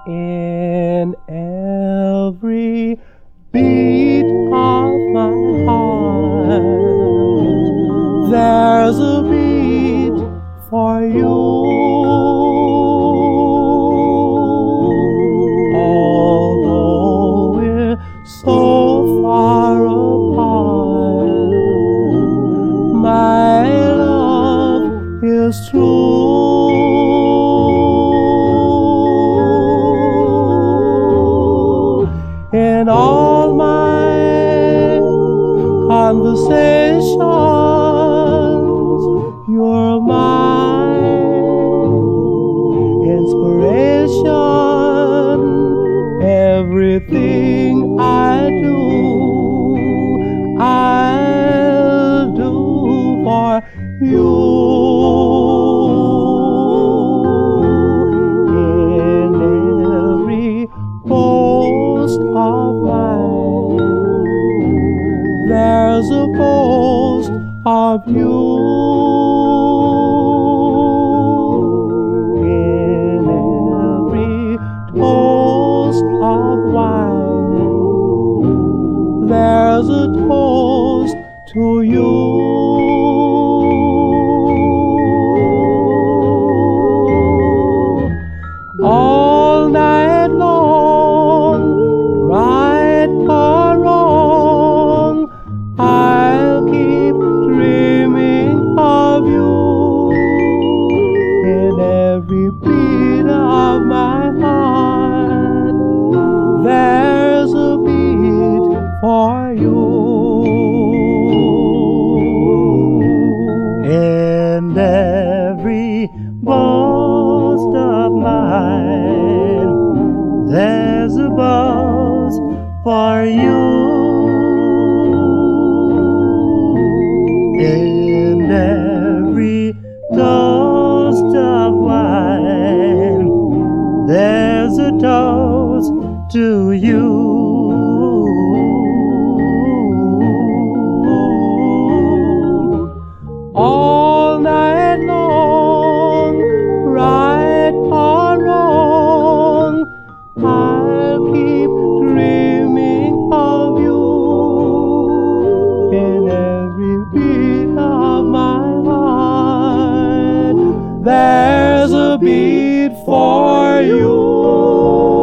In every beat of my heart, there's a beat for you. Although we're so far apart, my love is true. In all my conversations, you're my inspiration. Everything I do, I'll do for you. In every post of mine, there's a post of you. In every toast of wine, there's a toast to you. All night long, right or wrong, I'll keep dreaming of you. In every beat of my heart, there's a beat for you. And every boast of mine, there's a boast for you. In every toast of wine, there's a toast to you. All night long, right or wrong, I'll keep dreaming of you. In every beat of my heart, there's a beat for you.